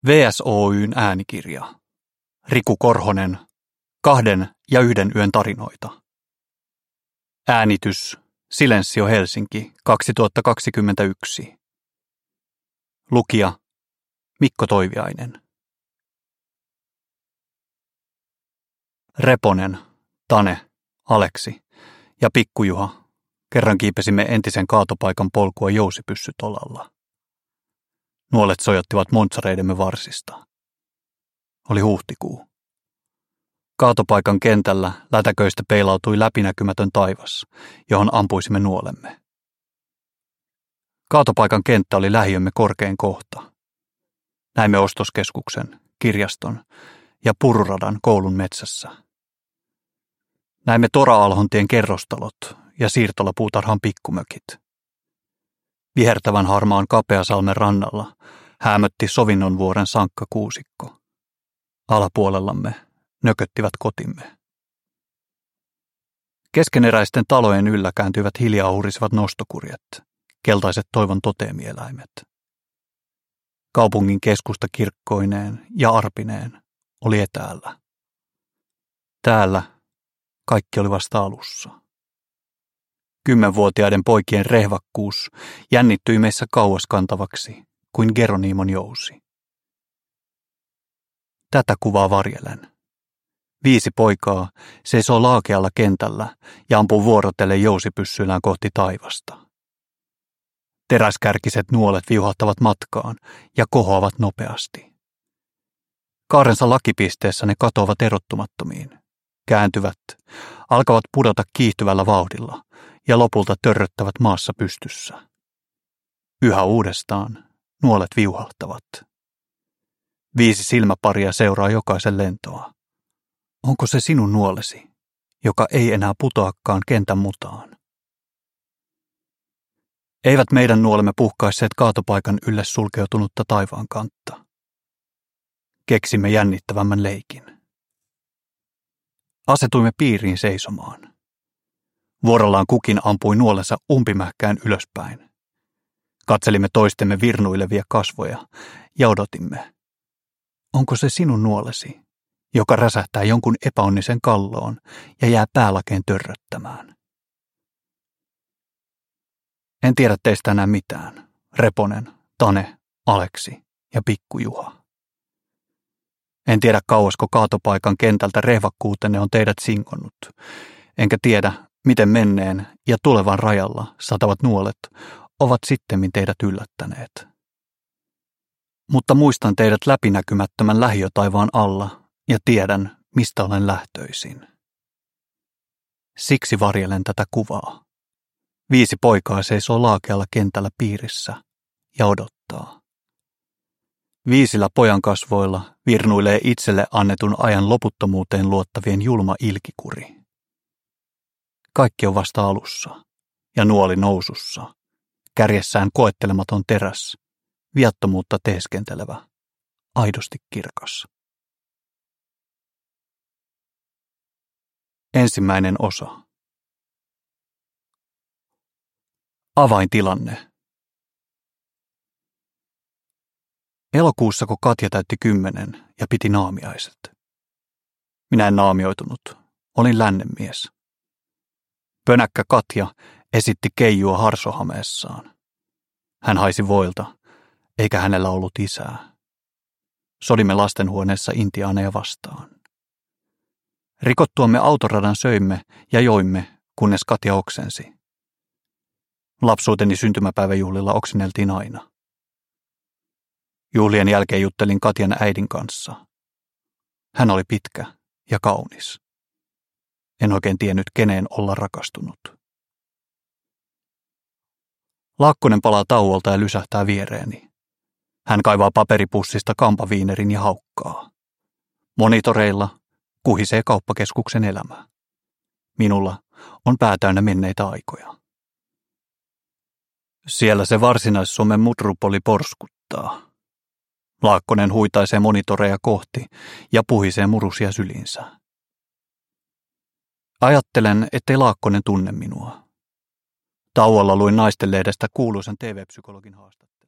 VSOY:n äänikirja. Riku Korhonen. 2 ja 1 yön tarinoita. Äänitys. Silensio Helsinki 2021. Lukija. Mikko Toiviainen. Reponen, Tane, Aleksi ja Pikkujuha kerran kiipesimme entisen kaatopaikan polkua jousipyssytolalla. Nuolet sojottivat montsareidemme varsista. Oli huhtikuu. Kaatopaikan kentällä lätäköistä peilautui läpinäkymätön taivas, johon ampuisimme nuolemme. Kaatopaikan kenttä oli lähiömme korkein kohta. Näimme ostoskeskuksen, kirjaston ja pururadan koulun metsässä. Näimme Tora-Alhontien kerrostalot ja siirtolapuutarhan pikkumökit. Vihertävän harmaan Kapeasalmen rannalla häämötti Sovinnonvuoren sankkakuusikko. Alapuolellamme nököttivät kotimme. Keskeneräisten talojen yllä kääntyivät hiljaa hurisivat nostokurjet, keltaiset toivon toteemieläimet. Kaupungin keskusta kirkkoineen ja arpineen oli etäällä. Täällä kaikki oli vasta alussa. 10-vuotiaiden poikien rehvakkuus jännittyi meissä kauas kantavaksi kuin Geronimon jousi. Tätä kuvaa varjelen. 5 poikaa seisoo laakealla kentällä ja ampuu vuorotellen jousipyssyillään kohti taivasta. Teräskärkiset nuolet viuhahtavat matkaan ja kohoavat nopeasti. Kaarensa lakipisteessä ne katoavat erottumattomiin, kääntyvät, alkavat pudota kiihtyvällä vauhdilla ja lopulta törröttävät maassa pystyssä. Yhä uudestaan nuolet viuhahtavat. 5 silmäparia seuraa jokaisen lentoa. Onko se sinun nuolesi, joka ei enää putoakaan kentän mutaan? Eivät meidän nuolemme puhkaisseet kaatopaikan ylle sulkeutunutta taivaan kantta. Keksimme jännittävämmän leikin. Asetuimme piiriin seisomaan. Vuorollaan kukin ampui nuolensa umpimähkään ylöspäin. Katselimme toistemme virnuilevia kasvoja ja odotimme. Onko se sinun nuolesi, joka räsähtää jonkun epäonnisen kalloon ja jää päälakeen törröttämään? En tiedä teistä enää mitään, Reponen, Tane, Aleksi ja Pikkujuha. En tiedä kauasko kaatopaikan kentältä rehvakkuutenne on teidät singonnut, enkä tiedä, miten menneen ja tulevan rajalla satavat nuolet ovat sittemmin teidät yllättäneet. Mutta muistan teidät läpinäkymättömän lähiötaivaan alla ja tiedän, mistä olen lähtöisin. Siksi varjelen tätä kuvaa. 5 poikaa seisoo laakealla kentällä piirissä ja odottaa. 5 pojan kasvoilla virnuilee itselle annetun ajan loputtomuuteen luottavien julma ilkikuri. Kaikki on vasta alussa ja nuoli nousussa, kärjessään koettelematon teräs, viattomuutta teeskentelevä, aidosti kirkas. Ensimmäinen osa. Avaintilanne. Elokuussa, kun Katja täytti 10 ja piti naamiaiset. Minä en naamioitunut, olin lännenmies. Pönäkkä Katja esitti keijua harsohameessaan. Hän haisi voilta, eikä hänellä ollut isää. Sodimme lastenhuoneessa intiaaneja vastaan. Rikottuamme autoradan söimme ja joimme, kunnes Katja oksensi. Lapsuuteni syntymäpäiväjuhlilla oksineltiin aina. Juhlien jälkeen juttelin Katjan äidin kanssa. Hän oli pitkä ja kaunis. En oikein tiennyt, keneen olla rakastunut. Laakkonen palaa tauolta ja lysähtää viereeni. Hän kaivaa paperipussista kampaviinerin ja haukkaa. Monitoreilla kuhisee kauppakeskuksen elämä. Minulla on pää täynnä menneitä aikoja. Siellä se Varsinais-Suomen mutropoli porskuttaa. Laakkonen huitaisee monitoreja kohti ja puhisee murusia syliinsä. Ajattelen, ettei Laakkonen tunne minua. Tauolla luin Naistenlehdestä kuuluisan TV-psykologin haastattelun.